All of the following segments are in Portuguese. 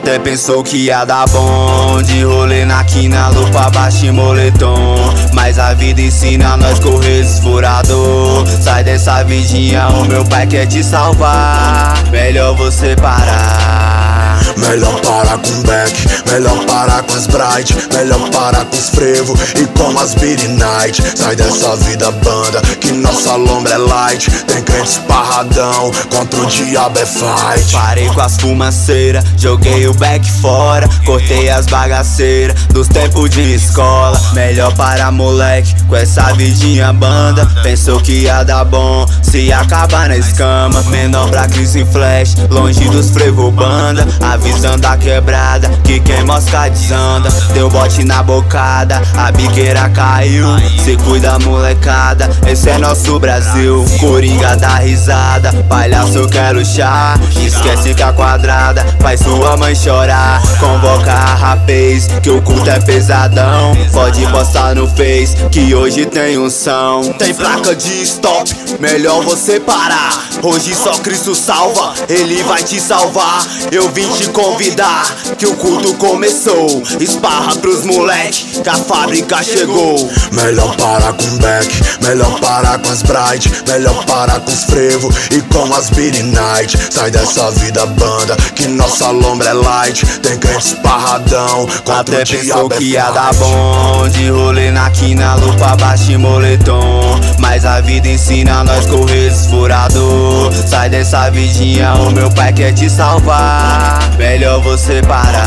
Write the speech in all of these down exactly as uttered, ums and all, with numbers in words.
Até pensou que ia dar bom, de rolê na quina, lupa baixa e moletom. Mas a vida ensina nós correr esfurador. Sai dessa vidinha, o meu pai quer te salvar. Melhor você parar. Melhor parar com back, melhor parar com as bright, melhor parar com os frevo e com as beat night. Sai dessa vida banda, que nossa lombra é light. Tem crente esparradão, contra o diabo é fight. Parei com as fumaceiras, joguei o back fora. Cortei as bagaceiras dos tempos de escola. Melhor parar moleque, com essa vidinha banda. Pensou que ia dar bom, se acabar na escama. Menor pra Cris em flash, longe dos frevo banda. Avisando a quebrada, que quem mosca desanda. Deu bote na bocada, a biqueira caiu. Se cuida molecada, esse é nosso Brasil. Coringa dá risada, palhaço quer luxar. Esquece que a quadrada faz sua mãe chorar. Convoca a rapaz, que o culto é pesadão. Pode postar no Face, que hoje tem unção. Tem placa de stop, melhor você parar. Hoje só Cristo salva, Ele vai te salvar. Eu vim te convidar, que o culto começou. Esparra pros moleque, que a fábrica chegou. Melhor parar com back, melhor parar com as bright, melhor parar com os frevo e com as beat night. Sai dessa vida banda, que nossa lombra é light. Tem crente esparradão, contra Até o pensou diabo é que ia fight. dar bom, de rolê na quina, lupa baixa e moletom. Mas a vida ensina nós correr esfurador. Sai dessa vidinha, o meu pai quer te salvar. Melhor você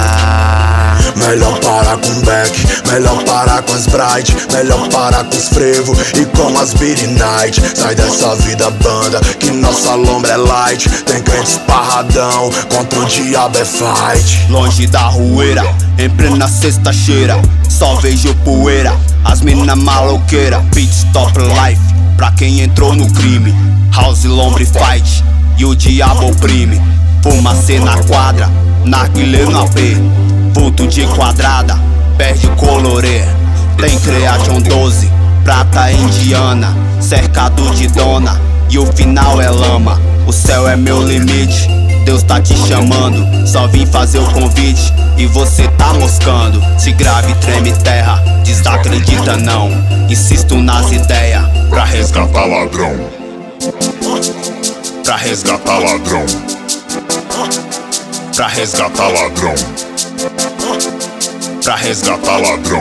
parar. Melhor parar com back, melhor parar com as bright, melhor parar com os frevo e com as beat night. Sai dessa vida banda, que nossa lombra é light. Tem crente esparradão, contra o diabo é fight. Longe da rueira, em plena sexta-feira, só vejo poeira, as mina maloqueira. Pit stop life, pra quem entrou no crime. House lombre fight, e o diabo oprime. Fumacê na quadra, narguilé no A P. Ponto de quadrada, perde o colorê. Tem Creation doze, prata indiana, cercado de dona, e o final é lama. O céu é meu limite, Deus tá te chamando. Só vim fazer o convite e você tá moscando. Se grave, treme terra, desacredita não. Insisto nas ideias, pra resgatar ladrão. Pra resgatar ladrão. Pra resgatar ladrão. Pra resgatar ladrão.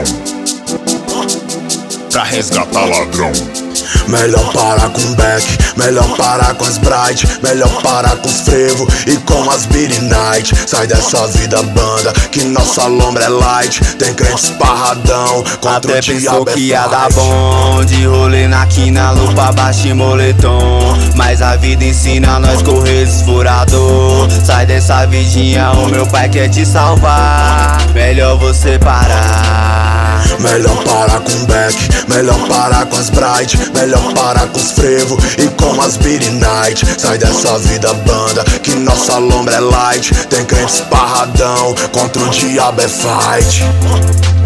Pra resgatar ladrão. Melhor parar com back, melhor parar com as bright, melhor parar com os frevo e com as beat night. Sai dessa vida banda, que nossa lombra é light. Tem crente esparradão, contra Até o pensou diabo é que ia fight. dar bom, de rolê na quina, lupa baixa e moletom. Mas a vida ensina nós correr esfurador. Sai dessa vidinha, o meu pai quer te salvar. Melhor você parar. Melhor parar com back, melhor parar com as bright, melhor parar com os frevo e com as beat night. Sai dessa vida banda, que nossa lombra é light. Tem crente esparradão, contra o diabo é fight.